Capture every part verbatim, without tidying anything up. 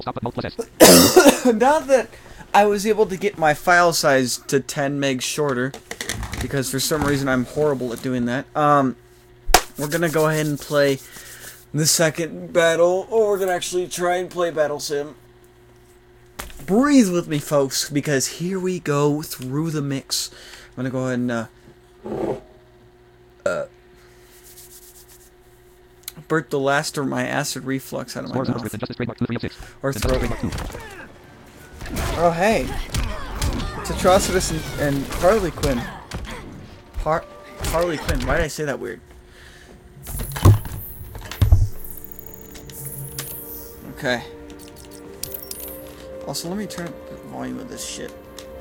Now that I was able to get my file size to ten megs shorter, because for some reason I'm horrible at doing that, um, we're gonna go ahead and play the second battle, or we're gonna actually try and play Battle Sim. Breathe with me, folks, because here we go through the mix. I'm gonna go ahead and, uh, uh, Bert the last or my acid reflux out of my mouth. Or throat. Oh, hey. It's Atrocitus and, and Harley Quinn. Har Harley Quinn. Why did I say that weird? Okay. Also, let me turn up the volume of this shit.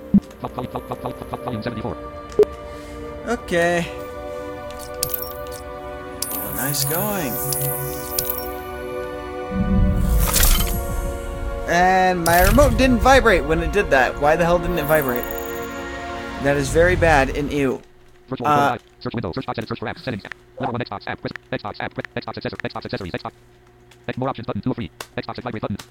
Okay. Oh, nice going. And my remote didn't vibrate when it did that. Why the hell didn't it vibrate? That is very bad and ew. Uh, search window, search box, edit, search for apps, settings, level one Xbox app, Xbox app, Xbox accessories, Xbox accessories, Xbox, more options button, two of three, Xbox vibrate button.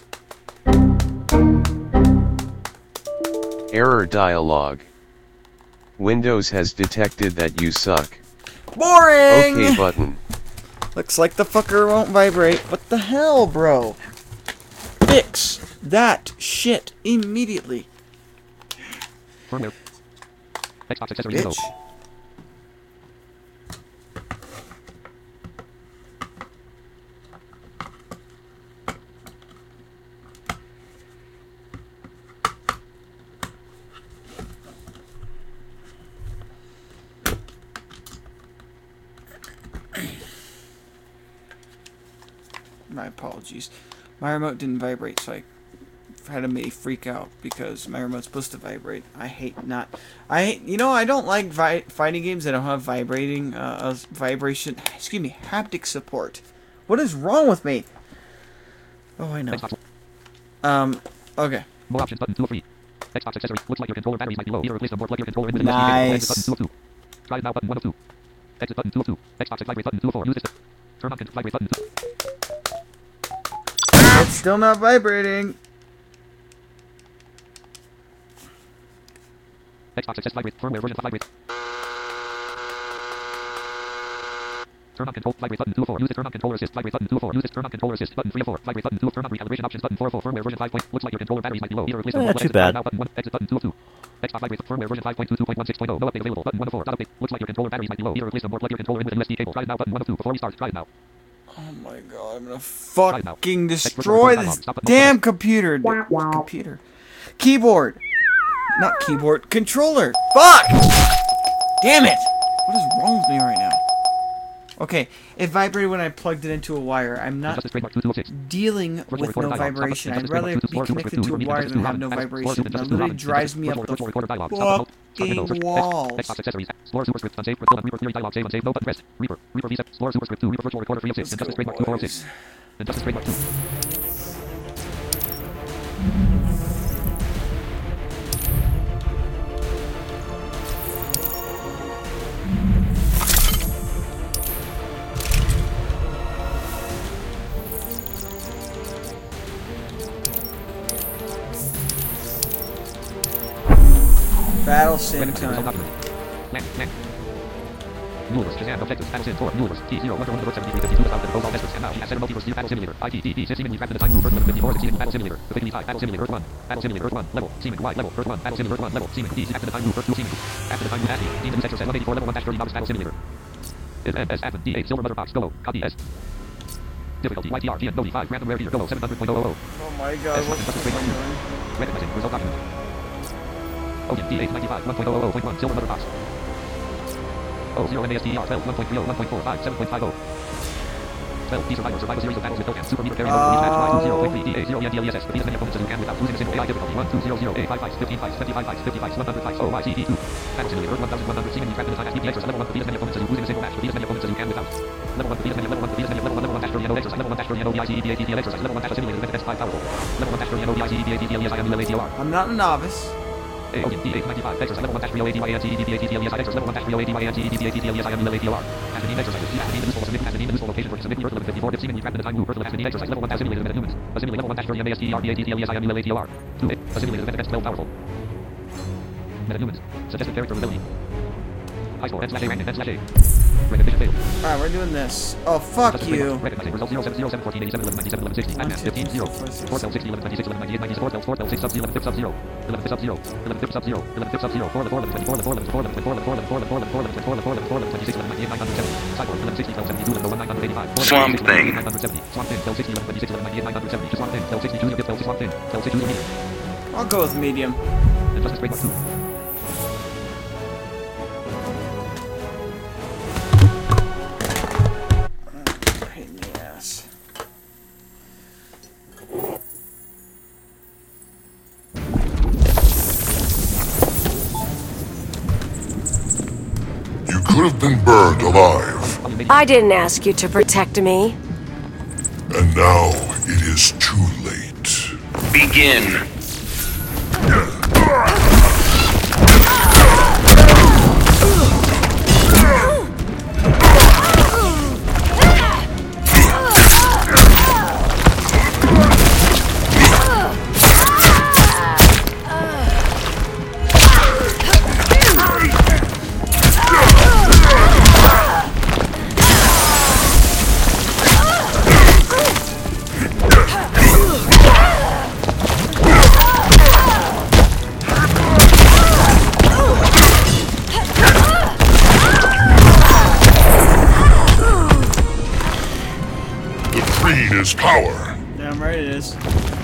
Error dialog. Windows has detected that you suck. Boring! OK button. Looks like the fucker won't vibrate. What the hell, bro? Fix that shit immediately. Firmware. Xbox accessories Bitch. info. My apologies. My remote didn't vibrate, so I had to freak out because my remote's supposed to vibrate. I hate not. I hate, you know, I don't like vi fighting games that don't have vibrating, uh, vibration. Excuse me, haptic support. What is wrong with me? Oh, I know. Um. Okay. More options button, two of three. Xbox accessories. Looks like your controller batteries might be low. Either replace or plug your controller into the Nice. Exit button, two of two. Try now button, one of two. Exit button, two of two. Xbox vibrate button, two of four. Use this. Turn on control vibrate button, two. It's still not vibrating. Xbox access vibrate. Firmware version vibrate. Turn on control vibrate button two of four. Use this. Turn on controller assist vibrate button two of four. Use this. Turn on controller assist button three of four. Vibrate button two of turn on recalibration options button four of four. Firmware version five point. Looks like your controller batteries might be low. Either replace or Not plug too exit bad. now button one. Exit button two of two. Xbox vibrate. Firmware version five point two two point one six point zero. No update available. Button one of four. Dot update. Looks like your controller batteries might be low. Either replace or plug your controller into the U S B cable. Try it now button one of two. Before we start, try it now. Oh my god, I'm gonna fucking destroy this damn computer. D computer. Keyboard. Not keyboard. Controller. Fuck! Damn it! What is wrong with me right now? Okay, it vibrated when I plugged it into a wire. I'm not dealing with no vibration. I'd rather be connected to a wire than have no vibration. That literally drives me up the fucking walls. Explore superscript unsaved with Reaper theory dialog save unsaved no button pressed. Reaper. Reaper V set. Explore superscript two. Reaper virtual recorder three oh six. Injustice trademark two four oh six. Injustice trademark two. Battle sim time. Universe, Shazam, objectives, battle sim, four, universe, T zero, Wonder Woman, Bird seventy-three, fifty-two, thousand, proposed all experts, and now, he has seven multiverse, battle simulator, I T, T, T, Seemingly crafted the time move, Earth eleven fifty-four, succeeding battle simulator, Affinity five, battle simulator, Earth one, battle simulator, Earth one, level, Seeming, Y, level, Earth one, battle simulator, Earth one, level, Seeming, D, after the time move, Earth two, Seeming, after the time move, Ashley, Demon Sector set, one eighty-four, level one dash thirty, Novice, battle simulator. Is N, S, Admin, D eight, silver mother box, Golo, copy S. Difficulty, Y T R, G, and Nodi five, random rare reader, Golo, seven hundred point zero zero. Oh my god, what's going on? Recognizing, result document. Odin, D eight, ninety-five, one point zero zero point one, silver mother box. Oh, zero M A S T E R twelve, one point three zero, one point four five, seven point five zero. twelve, D survivor, survival series of battles with Dokkan, super meter carrying over, match Y two zero point three, D A zero, E N D L E S S, defeat as many opponents as you can without losing a single A I difficulty, one two zero zero, A five five, fifteen five, twenty-five five, fifty-five, one hundred five, O Y C E two. Battle simulator, one thousand one hundred, seemingly trapped in the time as D P Xers, level one, defeat as many opponents as you losing a single match, defeat as many opponents as you can without. Level one, defeat as many, level one, defeat as many, level one, level one dash thirty, N O exercise, level one dash thirty, N O B I C E D A T T L exercise, level one dash simulator, S five powerful. Level one dash thirty, N O B I C E D A T T L E S I M U L A T O R. I'm not a novice. A, O, D, H, ninety-five, exercise level one dash three oh eight D Y A N T E D P A T T L E S I exercise level one dash three oh eight D Y A N T E D P A T T L E S I M U L A T O R. Asmodine exercises. Yeah, Asmodine useful submit Asmodine useful location for submit Earth limit fifty-four. If semen you trapped in the time loop. Earth limit Asmodine exercise level one dash simulated minute humans. A simulated level one dash thirty M A S T E R P A T T L E S I M U L A T O R. two. A simulated event against twelve powerful. Minute humans. Suggested character ability. High score N slash A rank N slash A. Recognition failed. Alright, we're doing this. Oh, fuck you. Recognizing results zero seven zero seven fourteen eighty-seven eleven ninety-seven eleven sixty. Admin fifteen zero. Four cell sixty eleven twenty-six eleven ninety-eight ninety four cell four cell six sub eleven fifth sub zero. eleven fifth sub zero. eleven fifth sub zero. eleven fifth sub zero. four eleven four eleven twenty-four eleven four eleven four eleven four eleven four eleven four eleven four eleven four eleven four eleven twenty-six eleven ninety-eight nine hundred seventy. Cyborg eleven sixty twelve seventy-two eleven one nine hundred eighty-five. Swamp Thing. nine hundred seventy. Swamp Thing twelve sixty eleven twenty-six eleven ninety-eight nine hundred seventy. Swamp Thing twelve sixty junior dip twelve six Swamp Thing twelve six junior medium. I'll go with medium. Injustice Trademark two. Pain in the ass. You could have been burned alive, I didn't ask you to protect me. and now it is too late. Begin. Green is power. Damn right it is.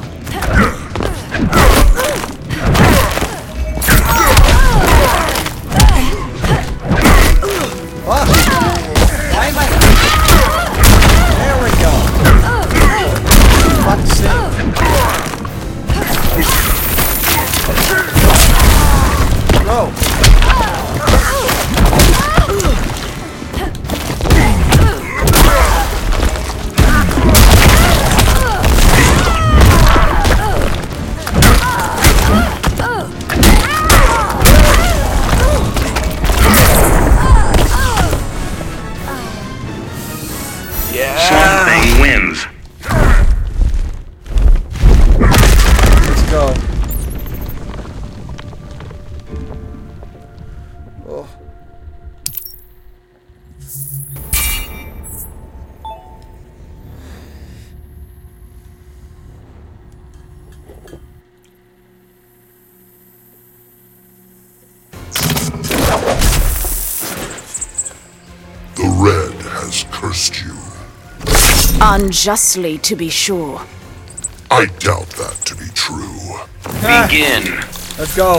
Fuck! Why am I... There we go. Fuck's sake. Bro. Swamp Thing wins. Let's go. Oh. The red has cursed you. Unjustly, to be sure. I doubt that to be true. Begin. Let's go.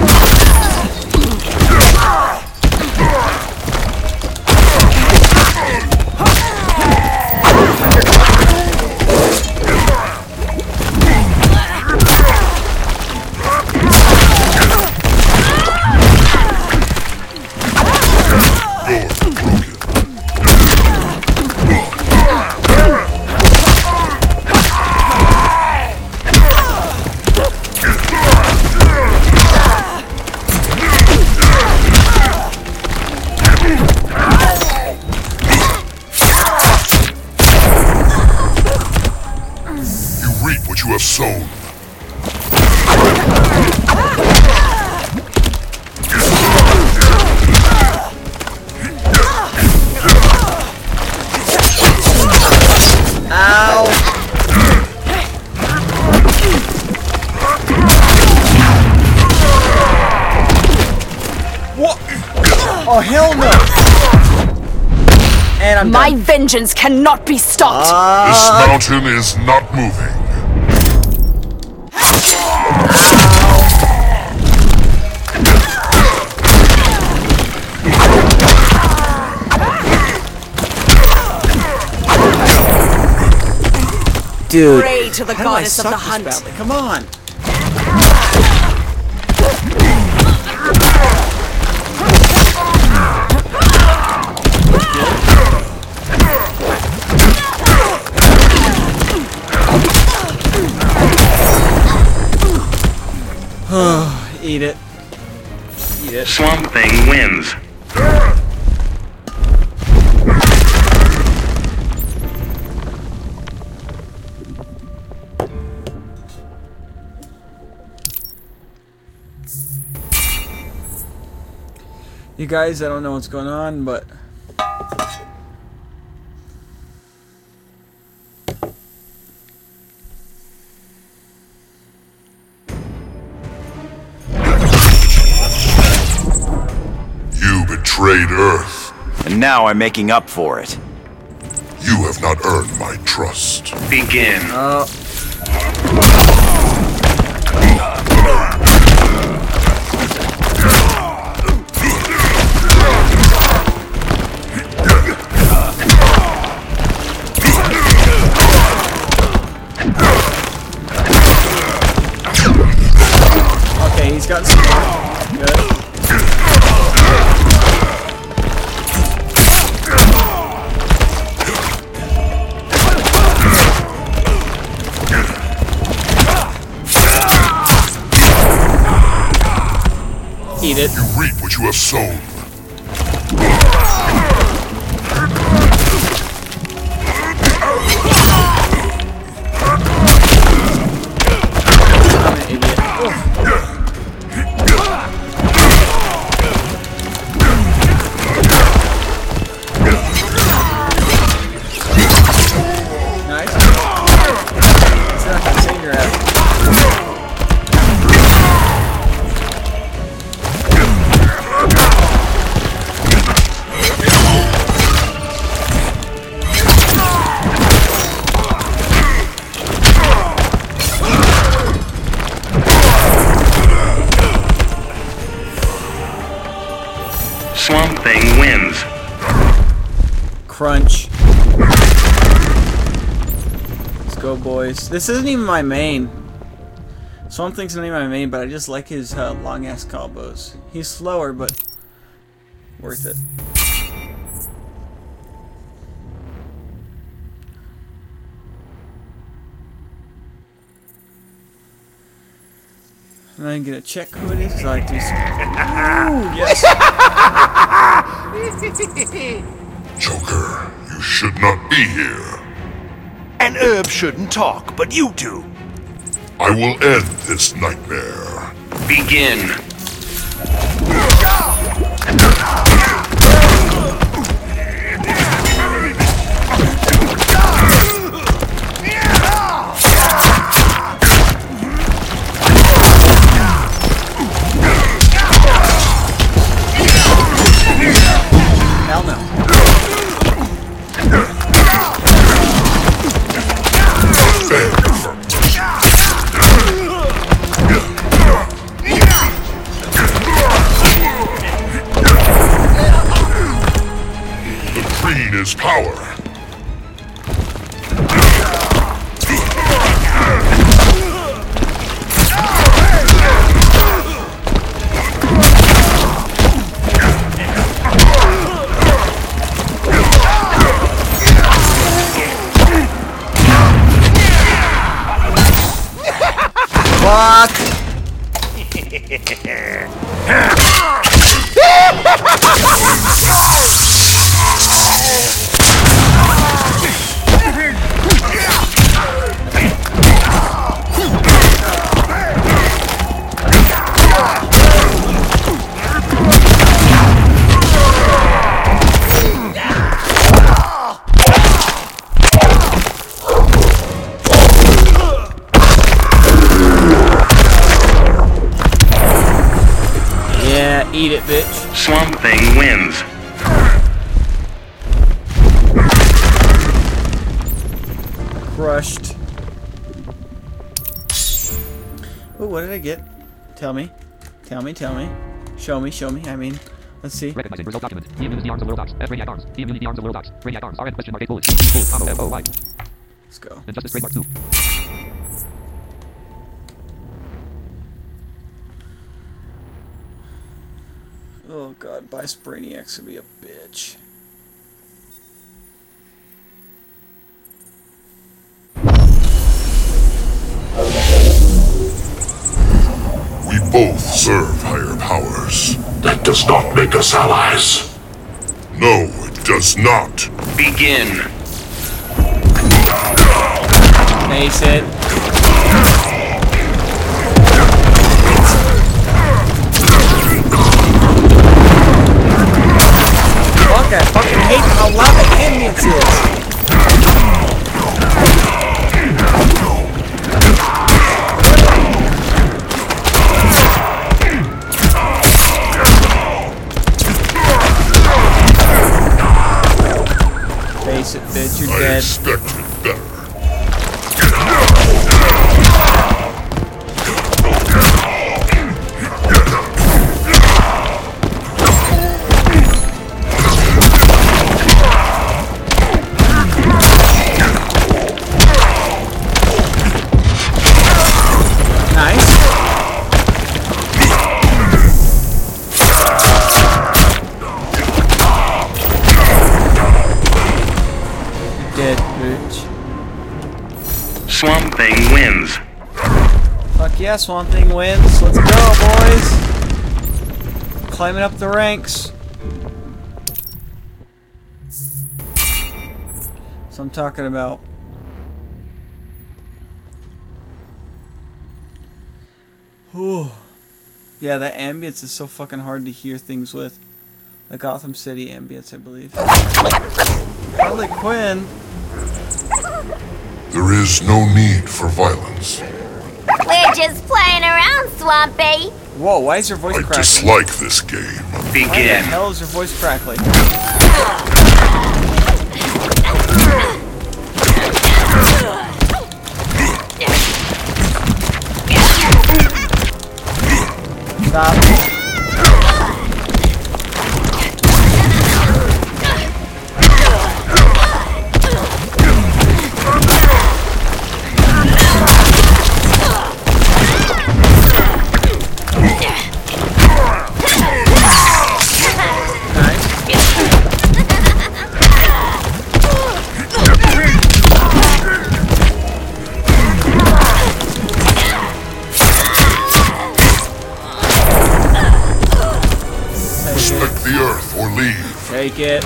You reap what you have sown. Ow! What? Oh, hell no! And I'm My done. vengeance cannot be stopped. This Uh, mountain is not moving. dude. Pray to the How do I goddess of suck the this hunt. badly? Come on. Eat it. Eat it. Swamp Thing wins. You guys, I don't know what's going on, but You betrayed Earth. And now I'm making up for it. You have not earned my trust. Begin. oh, okay, he's got some good. Eat it. You reap what you have sown. I'm an idiot. Nice. It's not gonna save your ass. Swamp Thing wins. Crunch. Let's go, boys. This isn't even my main. Swamp Thing's not even my main, but I just like his uh, long-ass combos. He's slower, but worth it. And I'm gonna check who it is, 'cause I like to. Ooh, yes. Joker, you should not be here. An herb shouldn't talk, but you do. I will end this nightmare. Begin. Hell no. The green is power. Fuck! Yeah, eat it, bitch. Swamp Thing wins. Crushed. Oh, what did I get? Tell me. Tell me, tell me. Show me, show me. I mean, let's see. Recognizing result document. E immunity arms of little dots. S radiac arms. E immunity arms of little dots. Radiac arms. R N question mark eight bullets. Bullets combo F O Y. Let's go. Injustice trademark two. Oh god, Bice Brainiac's gonna be a bitch. We both serve higher powers. That does not make us allies. No, it does not. Begin. Face it. Fuck, I fucking hate how loud the ambience is. Face it, bitch, you're I dead. expected better. Swamp Thing wins. Fuck yeah, Swamp Thing wins. Let's go, boys. Climbing up the ranks. So I'm talking about. Whew. Yeah, that ambience is so fucking hard to hear things with. The Gotham City ambience, I believe. Harley Quinn. There is no need for violence. We're just playing around, Swampy. Whoa, why is your voice I crackling? dislike this game. Why the Begin. hell is your voice crackling? Stop. Respect the earth or leave. Take it.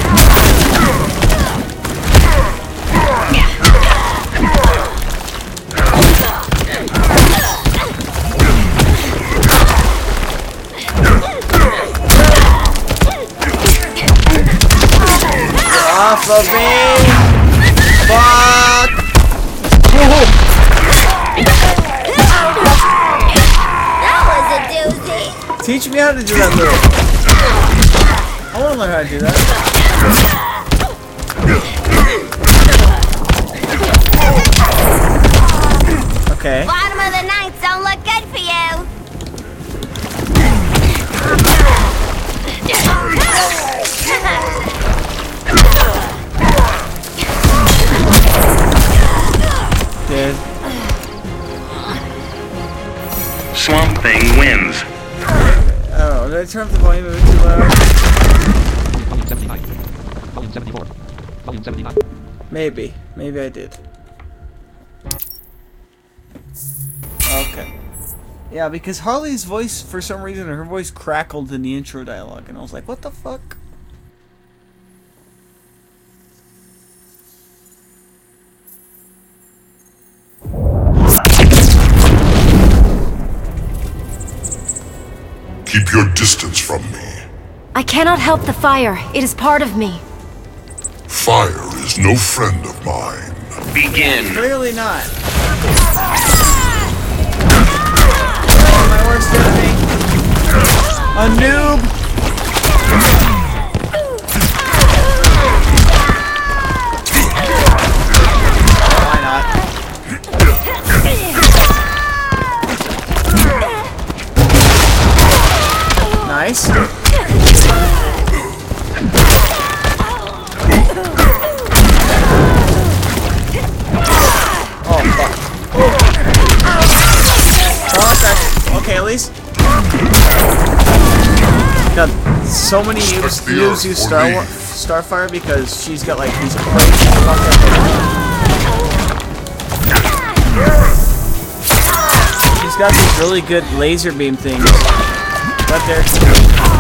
Off of me! Fuck! That was a doozy. Teach me how to do that move. I want to learn how to do that. Okay. Bottom of the ninth don't look good for you. Dead. Swamp Thing wins. Oh, did I turn up the volume a bit too loud? Volume seventy-nine. Volume seventy-four. Volume seventy-nine. Maybe. Maybe I did. Okay. Yeah, because Harley's voice, for some reason, her voice crackled in the intro dialogue, and I was like, what the fuck? Keep your distance from me. I cannot help the fire. It is part of me. Fire is no friend of mine. Begin. Clearly not. My worst enemy. A noob. Why not? Nice. Oh fuck. Perfect. Okay, at least. God, so many noobs noobs use Star War Starfire because she's got like these crazy fucking. She's got these really good laser beam things. Right there.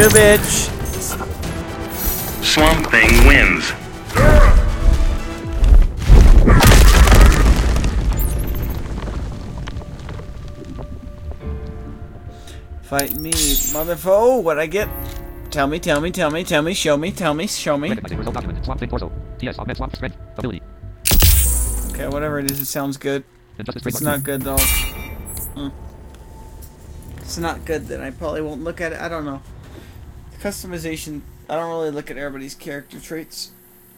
you, bitch. Swamp Thing wins. Fight me, motherfucker. Oh, what I get? Tell me, tell me, tell me, tell me, show me, tell me, show me. Recognizing result document. Swamp Thing torso. T S augment swamp strength. Ability. Okay, whatever it is, it sounds good. Injustice It's trademark. not good though. Mm. It's not good, then I probably won't look at it. I don't know. Customization, I don't really look at everybody's character traits.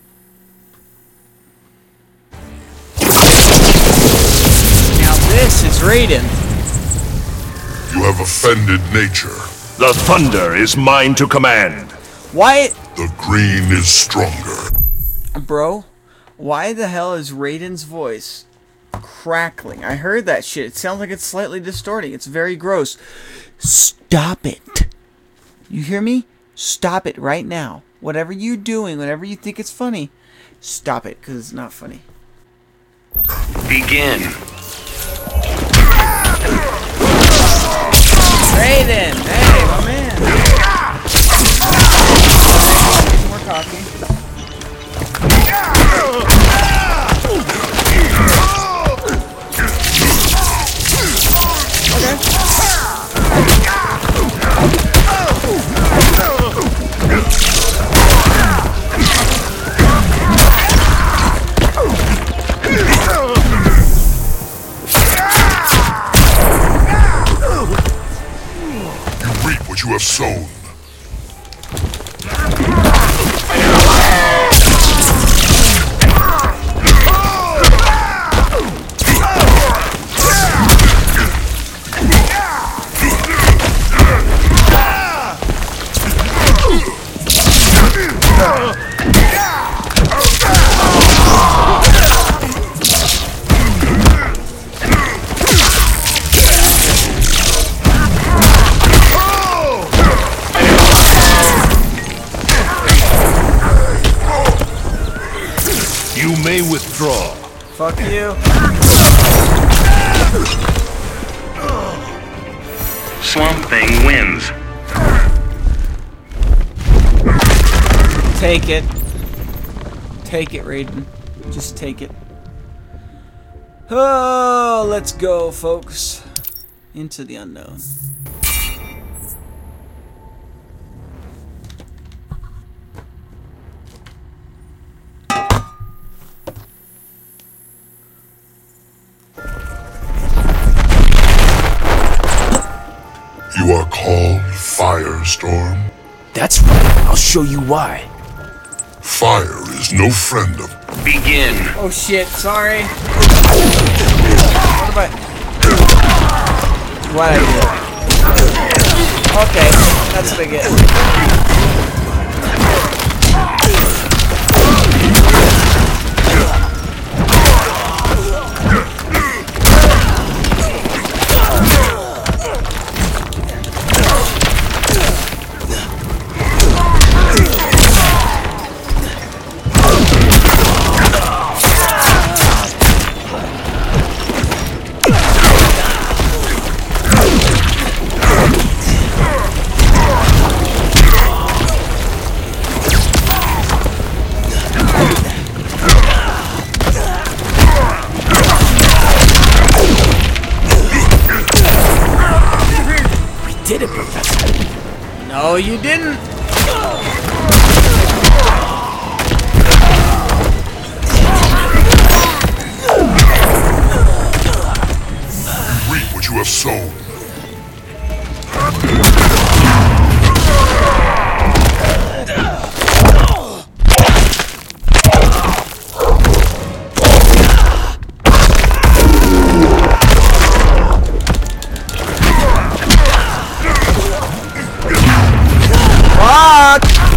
Now this is Raiden. You have offended nature. The thunder is mine to command. Why, The green is stronger. bro? Why the hell is Raiden's voice crackling? I heard that shit. It sounds like it's slightly distorting. It's very gross. Stop it. You hear me? Stop it right now. Whatever you're doing, whatever you think it's funny, stop it, because it's not funny. Begin. Raiden! Hey, my man! More cocky. You reap what you have sown. You may withdraw. Fuck you. Swamp Thing wins. Take it. Take it, Raiden. Just take it. Oh, let's go, folks. Into the unknown. You are called Firestorm. That's right. I'll show you why. Fire is no friend of... Begin. Oh shit, sorry. What about... What I do? Okay, that's what I get. Did it, Professor? No, you didn't. You reap what you have sown. Fuck!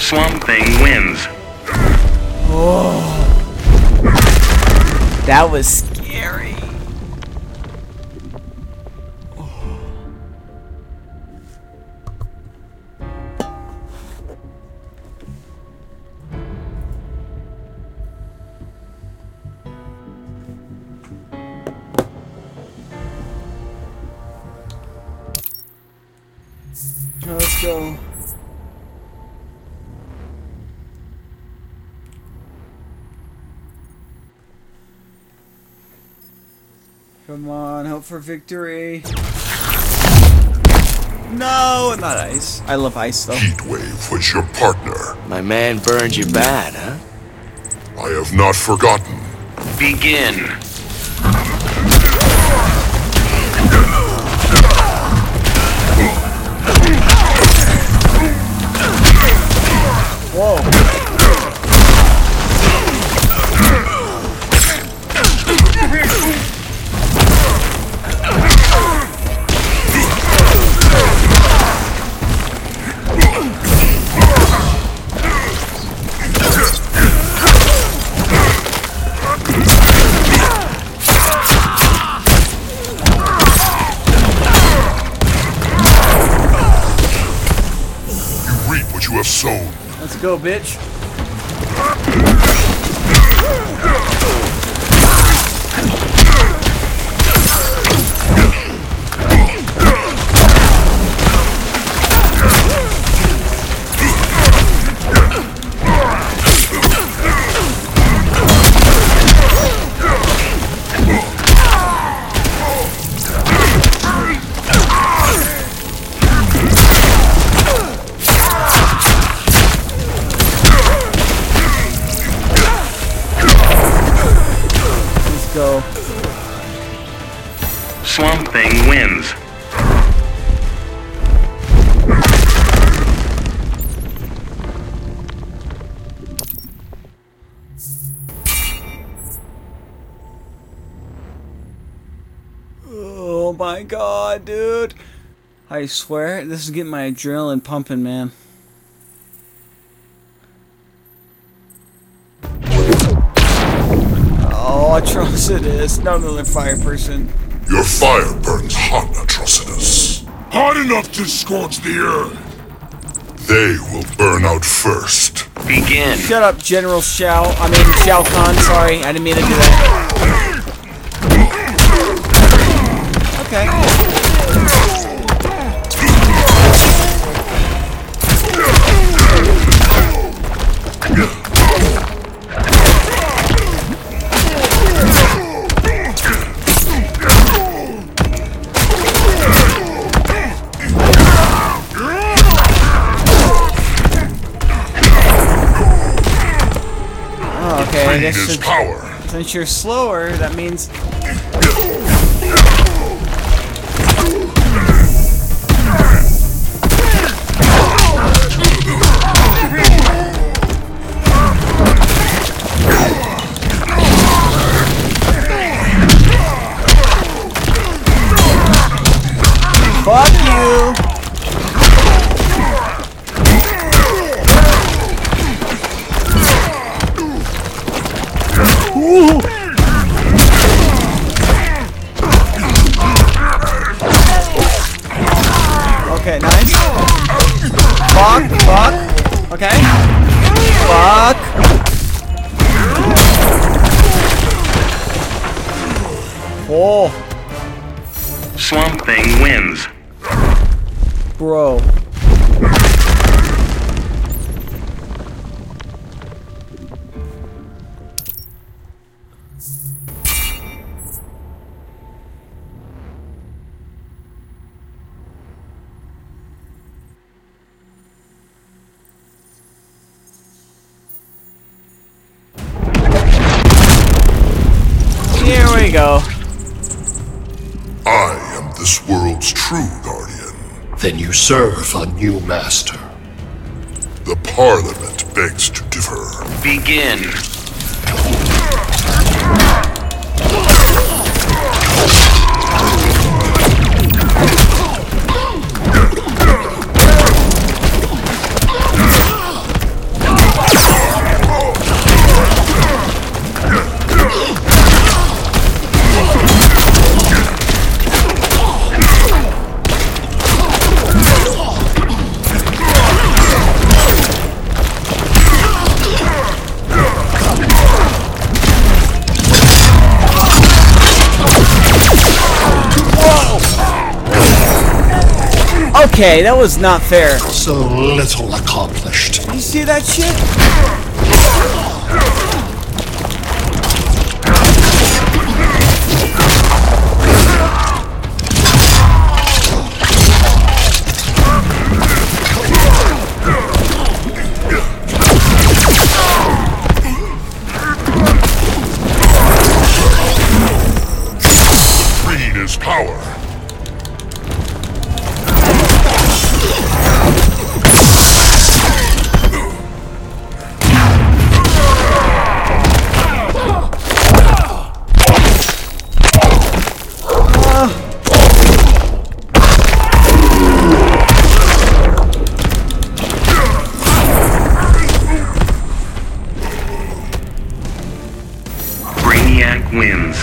Swamp Thing wins. Oh. That was scary. Let's go. Come on, hope for victory. No, not ice. I love ice though. Heatwave was your partner. My man burned you bad, huh? I have not forgotten. Begin. Whoa. You have sown. Let's go, bitch. Go. Swamp Thing wins. Oh my god, dude. I swear, this is getting my adrenaline pumping, man. Oh, Atrocitus. No, another fire person. Your fire burns hot, Atrocitus. Hot enough to scorch the earth. They will burn out first. Begin. Shut up, General Shao. I mean, Shao Kahn. Sorry, I didn't mean to do that. Okay. Okay, I guess His since, power. since you're slower, that means... Fuck you! Ooh. Okay, nice. Fuck, fuck. Okay. Fuck. Oh. Swamp Thing wins. Bro. Here we go. I am this world's true guardian. Then you serve a new master. The Parliament begs to differ. Begin. Okay, that was not fair. So little accomplished. You see that shit? Green is power. Brainiac wins.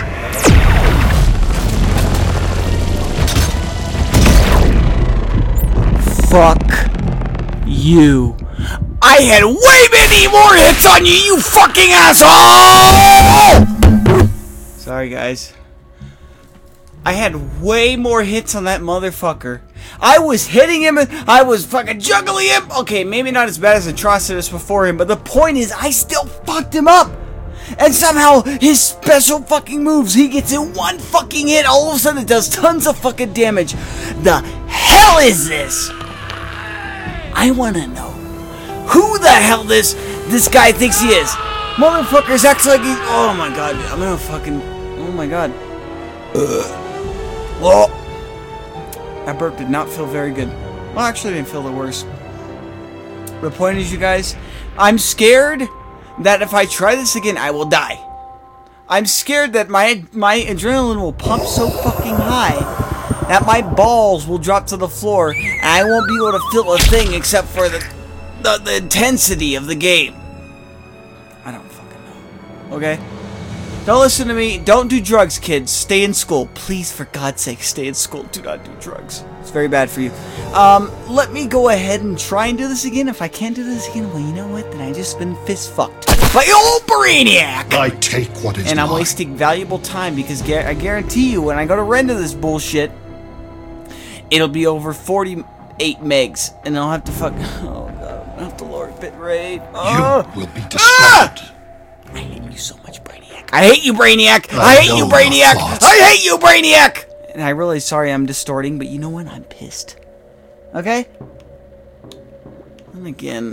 Fuck you. I had way many more hits on you, you fucking asshole! Sorry, guys. I had way more hits on that motherfucker. I was hitting him, and I was fucking juggling him. Okay, maybe not as bad as Atrocitus before him, but the point is, I still fucked him up. And somehow, his special fucking moves, he gets in one fucking hit, all of a sudden it does tons of fucking damage. The hell is this? I wanna know who the hell this this guy thinks he is. Motherfuckers acts like he. Oh my god, I'm gonna fucking. Oh my god. Ugh. Well, that burp did not feel very good. Well, actually, I didn't feel the worst. The point is, you guys, I'm scared that if I try this again, I will die. I'm scared that my my adrenaline will pump so fucking high that my balls will drop to the floor and I won't be able to feel a thing except for the the, the intensity of the game. I don't fucking know. Okay? Don't listen to me. Don't do drugs, kids. Stay in school. Please, for God's sake, stay in school. Do not do drugs. It's very bad for you. Um, let me go ahead and try and do this again. If I can't do this again, well, you know what? Then I just been fist fucked by old Brainiac! I take what is And I'm mine. wasting valuable time because gu I guarantee you, when I go to render this bullshit, it'll be over forty-eight megs, and I'll have to fuck. Oh god, I'll have to lower bitrate. Oh. You will be destroyed. I hate you so much, Brainiac. I hate you, Brainiac. I, I hate know you, your Brainiac. thoughts. I hate you, Brainiac. And I'm really sorry I'm distorting, but you know what? I'm pissed. Okay. And again,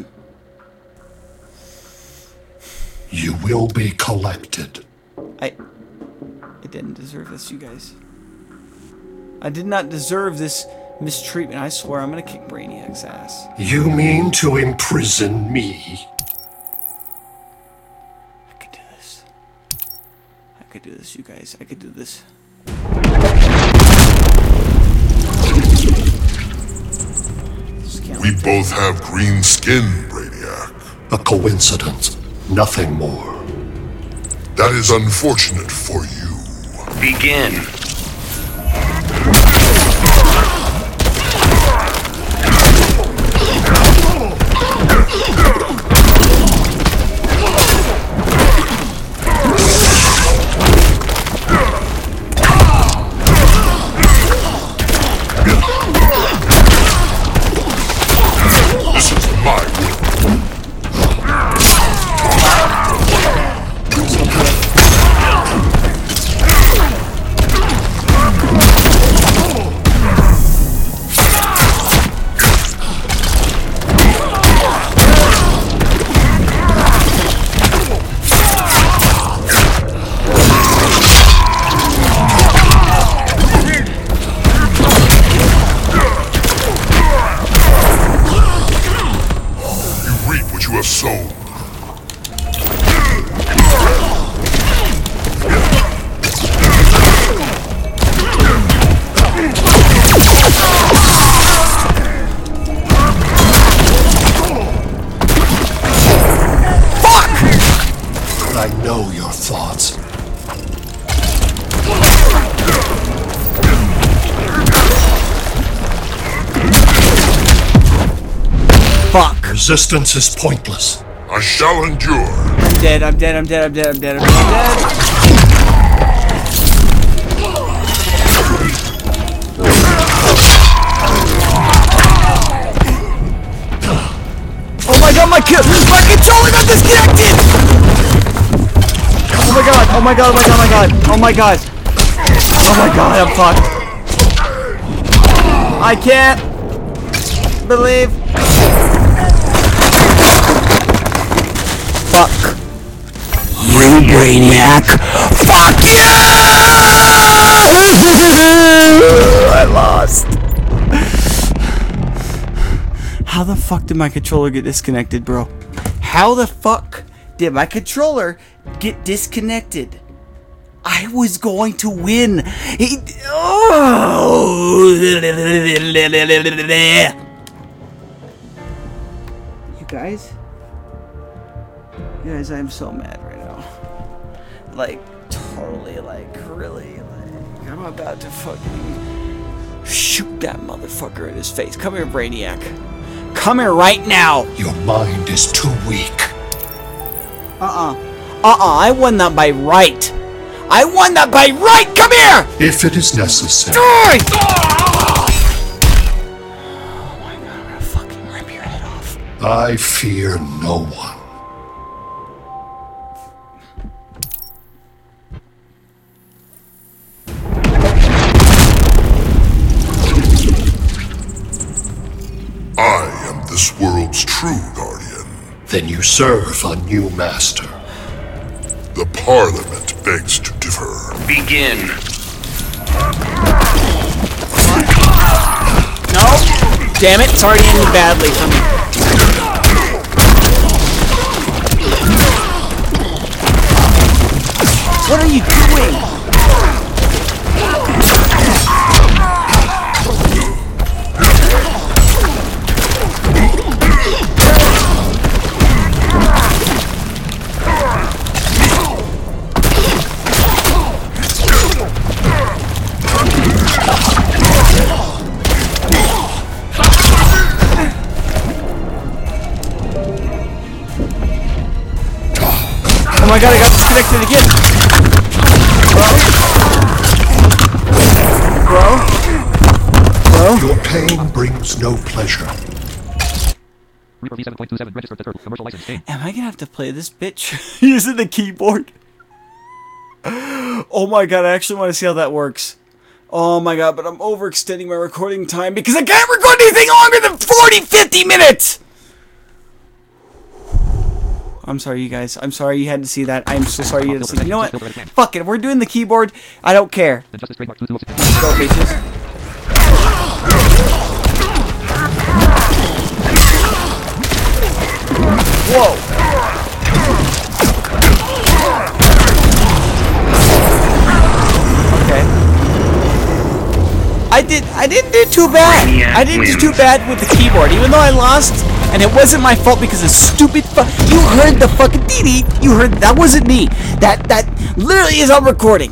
You will be collected. I. I didn't deserve this, you guys. I did not deserve this mistreatment. I swear I'm gonna kick Brainiac's ass. You mean to imprison me? I could do this. I could do this, you guys. I could do this. We both have green skin, Brainiac. A coincidence, nothing more. That is unfortunate for you. Begin. This is my will. You reap what you have sown. I know your thoughts. Fuck. Resistance is pointless. I shall endure. I'm dead, I'm dead, I'm dead, I'm dead, I'm dead, I'm dead, I'm dead. god, my, my controller got disconnected! Oh my god, oh my god, oh my god, oh my god, oh my god. Oh my god, I'm fucked. I can't believe. Fuck. You Brainiac. Fuck you! I lost. How the fuck did my controller get disconnected, bro? How the fuck did my controller get disconnected? I was going to win. It, oh. You guys? You guys, I'm so mad right now. Like, totally, like, really, like, I'm about to fucking shoot that motherfucker in his face. Come here, Brainiac. Come here right now. Your mind is too weak. Uh-uh. Uh-uh, I won that by right. I won that by right! Come here! If it is necessary. Die! Oh my god, I'm gonna fucking rip your head off. I fear no one. I am this world's true guardian. Then you serve a new master. The Parliament begs to differ. Begin. No! Damn it, it's already ended badly for me. What are you doing? Oh my god, I got disconnected again! Bro? Bro? Bro? Your pain brings no pleasure. Reaper V seven point two seven registered the third commercial license game. Am I gonna have to play this bitch using the keyboard? Oh my god, I actually want to see how that works. Oh my god, but I'm overextending my recording time because I can't record anything longer than forty, fifty minutes! I'm sorry, you guys. I'm sorry you had to see that. I'm so sorry you had to see. You know what? Fuck it. We're doing the keyboard. I don't care. Let's go, bitches. Whoa. Okay. I did. I didn't do too bad. I didn't do too bad with the keyboard, even though I lost. And it wasn't my fault because of stupid fu- You heard the fucking dee-dee. You heard- That wasn't me. That- That literally is on recording.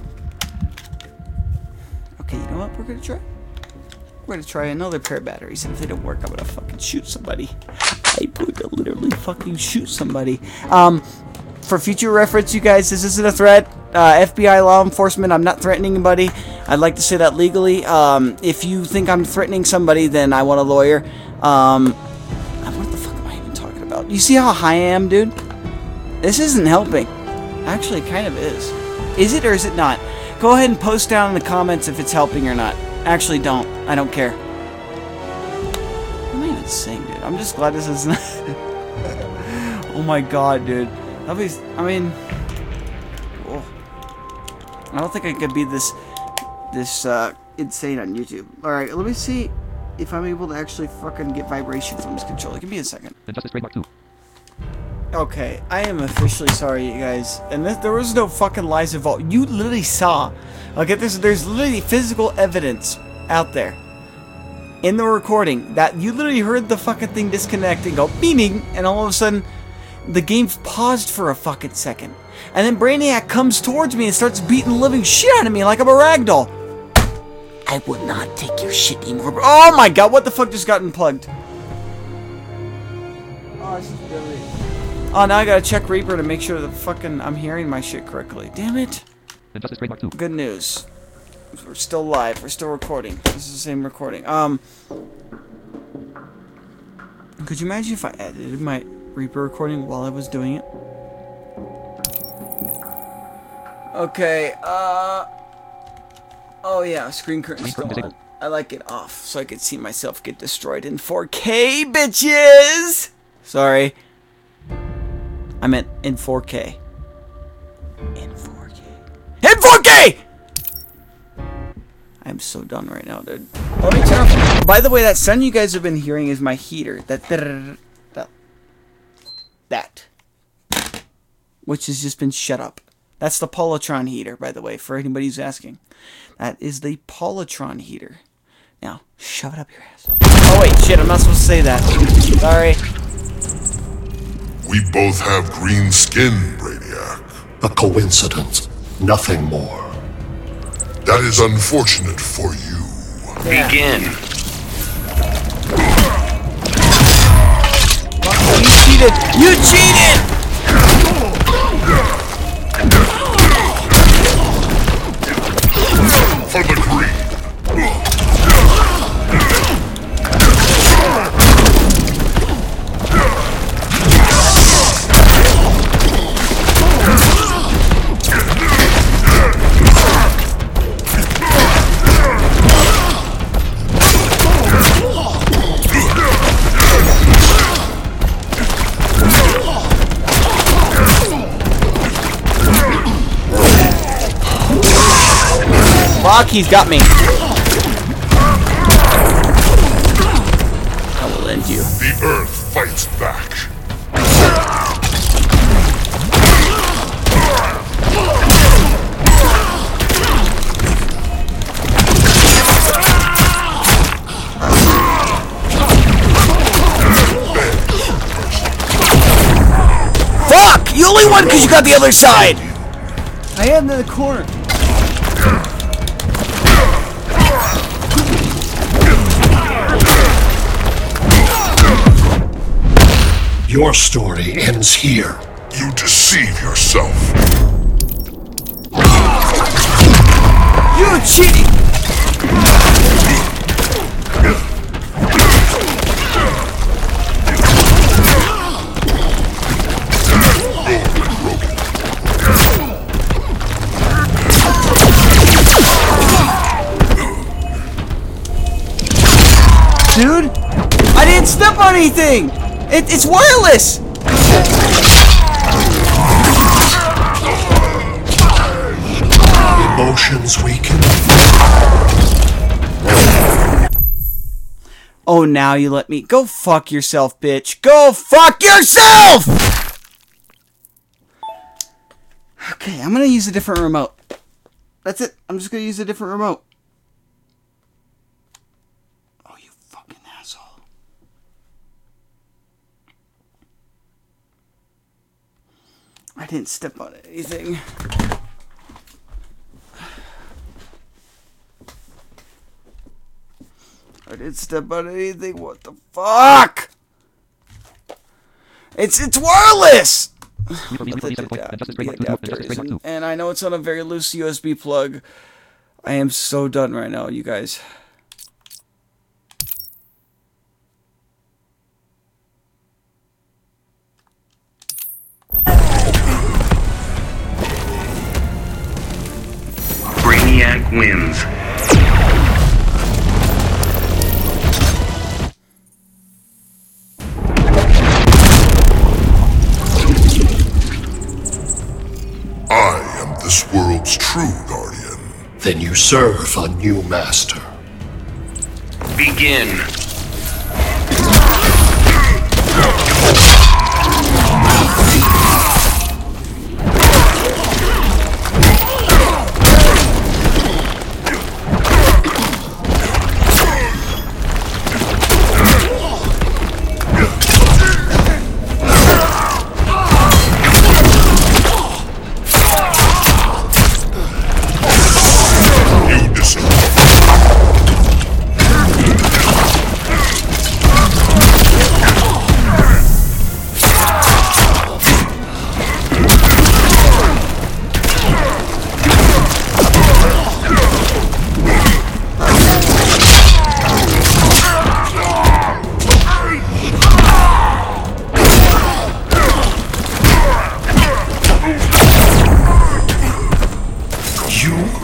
Okay, you know what we're gonna try? We're gonna try another pair of batteries. And if they don't work, I'm gonna fucking shoot somebody. I'm going to literally fucking shoot somebody. Um, for future reference, you guys, this isn't a threat. Uh, F B I, law enforcement, I'm not threatening anybody. I'd like to say that legally. Um, if you think I'm threatening somebody, then I want a lawyer. Um... What the fuck am I even talking about? You see how high I am, dude? This isn't helping. Actually, it kind of is. Is it or is it not? Go ahead and post down in the comments if it's helping or not. Actually, don't. I don't care. What am I even saying, dude? I'm just glad this isn't... Oh my god, dude. That'll be... I mean... Oh. I don't think I could be this... This, uh... insane on YouTube. Alright, let me see... if I'm able to actually fucking get vibration from this controller. Give me a second. Injustice Trademark two. Okay, I am officially sorry, you guys. And this, there was no fucking lies involved. You literally saw. Okay, there's, there's literally physical evidence out there. In the recording. That you literally heard the fucking thing disconnect and go, beaming. And all of a sudden, the game paused for a fucking second. And then Brainiac comes towards me and starts beating the living shit out of me like I'm a ragdoll. I will not take your shit anymore. Oh my god, what the fuck just got unplugged? Oh, this is really... Oh, now I gotta check Reaper to make sure that fucking I'm hearing my shit correctly. Damn it. Injustice Trademark two. Good news. We're still live. We're still recording. This is the same recording. Um... Could you imagine if I edited my Reaper recording while I was doing it? Okay, uh... oh yeah, screen curtain's still on. I like it off so I could see myself get destroyed in four K, bitches! Sorry. I meant in four K. In four K. In four K! I'm so done right now, dude. Let me turn off. By the way, that sound you guys have been hearing is my heater. That that that, which has just been shut up. That's the Polytron heater, by the way, for anybody who's asking. That is the Polytron heater. Now, shove it up your ass. Oh wait, shit! I'm not supposed to say that. Sorry. We both have green skin, Brainiac. A coincidence, nothing more. That is unfortunate for you. Yeah. Begin. Oh, you cheated! You cheated! For the green. Fuck, he's got me. I will end you. The Earth fights back. Fuck! You only won because you got the other side! I am in the corner. Your story ends here. You deceive yourself. You cheating! Dude, I didn't step on anything! It, it's wireless! Emotions weaken. Oh, now you let me. Go fuck yourself, bitch. Go fuck yourself! Okay, I'm gonna use a different remote. That's it. I'm just gonna use a different remote. Oh, you fucking asshole. I didn't step on anything. I didn't step on anything. What the fuck? It's it's wireless. Adapters, and I know it's on a very loose U S B plug. I am so done right now, you guys. Brainiac wins. I am this world's true guardian. Then you serve a new master. Begin.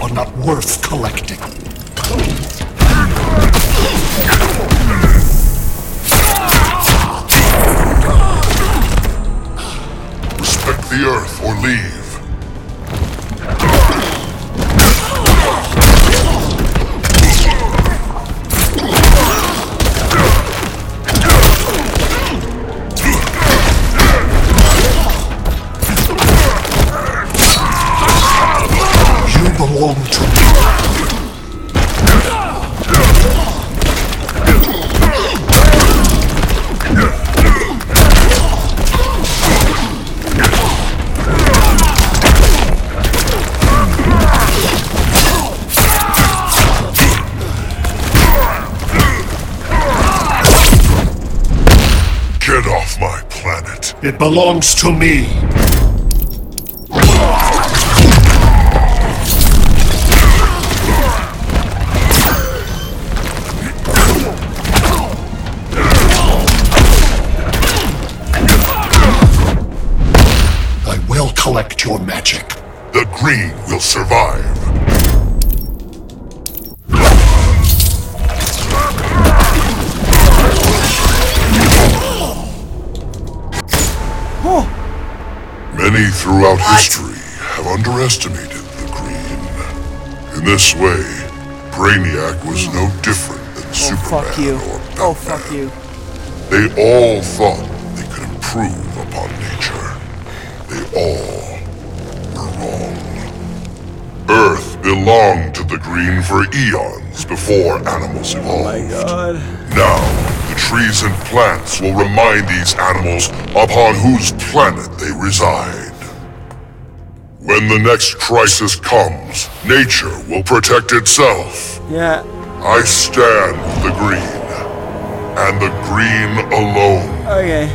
are not worth collecting. Respect the earth or leave. You belong to me. Get off my planet. It belongs to me. I will collect your magic. The green will survive. Many throughout history have underestimated the green. In this way, Brainiac was no different than Oh, Superman fuck you. or Batman. Oh, fuck you. They all thought they could improve upon nature. They all were wrong. Earth belonged to the green for eons before animals evolved. Oh my god. Now, the trees and plants will remind these animals upon whose planet they reside. When the next crisis comes, nature will protect itself. Yeah. I stand with the green, and the green alone. Okay.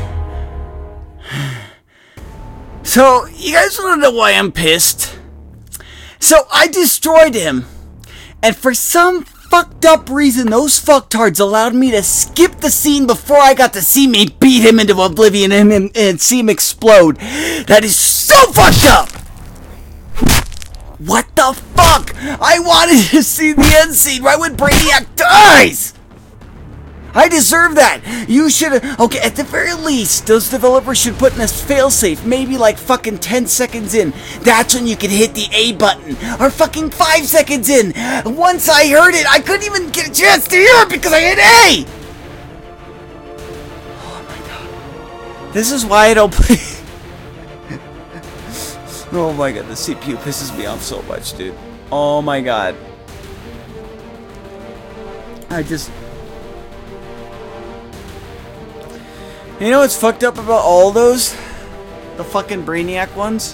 So, you guys want to know why I'm pissed? So, I destroyed him. And for some fucked up reason, those fucktards allowed me to skip the scene before I got to see me beat him into oblivion and, and, and see him explode. That is so fucked up! What the fuck? I wanted to see the end scene right when Brainiac dies! I deserve that! You should have... Okay, at the very least, those developers should put in a failsafe, maybe like fucking ten seconds in. That's when you can hit the A button. Or fucking five seconds in. Once I heard it, I couldn't even get a chance to hear it because I hit A! Oh my god. This is why I don't play... Oh my god, the C P U pisses me off so much, dude. Oh my god. I just... You know what's fucked up about all those? The fucking Brainiac ones?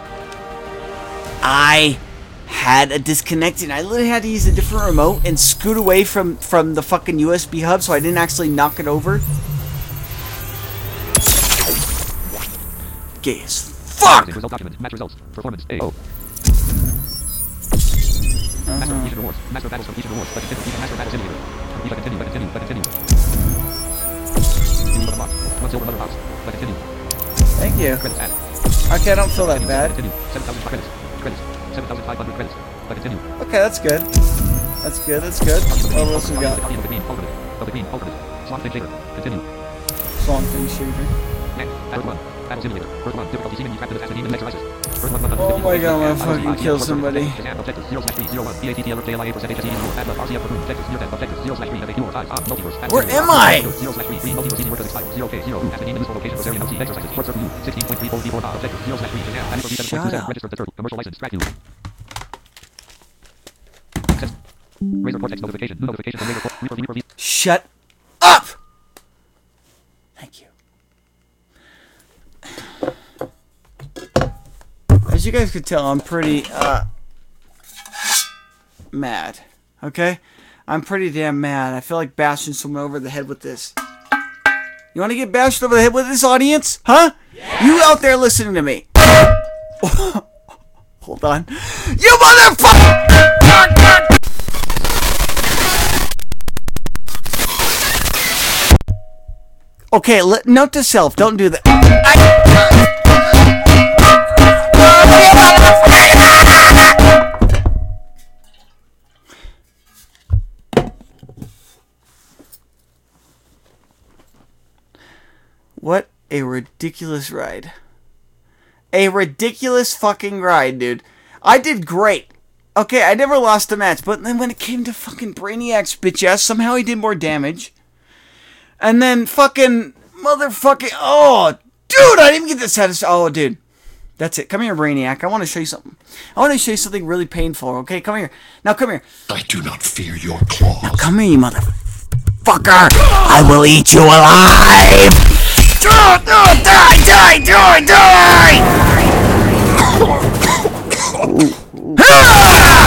I had a disconnecting. I literally had to use a different remote and scoot away from, from the fucking U S B hub so I didn't actually knock it over. Gay as fuck! Result document. Match results. Performance. A O. Uh-huh. Master completion rewards. Master battles completion rewards. But continue. Master battle simulator. But continue. But continue. But continue. Continue with a box. One silver mother box. But continue. Thank you. Credits add. Okay, I don't feel that bad. Continue. seven thousand credits. Credits. seven thousand five hundred credits. But continue. Okay, that's good. That's good. That's good. What else we got? Of the green ultimate. Of the green ultimate. Swamp Thing Shaver. Continue. Swamp Thing Shaver. Next. Battle one. Battle simulator. First one. Difficulty seeming you trapped in the demon exercises. First one. Oh my god, I'm gonna fucking kill somebody. Objectives zero slash three zero one. B A T T alert J L I A percent H S E zero. Adler R C F approved. Objectives zero ten. Objectives zero slash three. F A Q or five. Multiverse. Where am I? Zero slash three. Three multiverse season workers expired. Zero K zero. At the name of this location for area no exercises. Work circle U. Sixteen point three four D four. Objectives zero slash three. Shut up. Registered the third. Commercial license. Track U. Razor Cortex notification. New notification from Razor Cortex. Shut up! Thank you. As you guys could tell, I'm pretty, uh, mad. Okay? I'm pretty damn mad. I feel like bashing someone over the head with this. You want to get bashed over the head with this, audience? Huh? Yeah. You out there listening to me. Hold on. You motherfucker! Okay, let, note to self, don't do that. I, a ridiculous ride. A ridiculous fucking ride, dude. I did great. Okay, I never lost a match, but then when it came to fucking Brainiac's bitch ass, somehow he did more damage. And then fucking motherfucking... Oh, dude, I didn't get the satisfaction. Oh, dude. That's it. Come here, Brainiac. I want to show you something. I want to show you something really painful, okay? Come here. Now, come here. I do not fear your claws. Now, come here, you motherfucker. I will eat you alive. Die, die, die, die, die! Ah!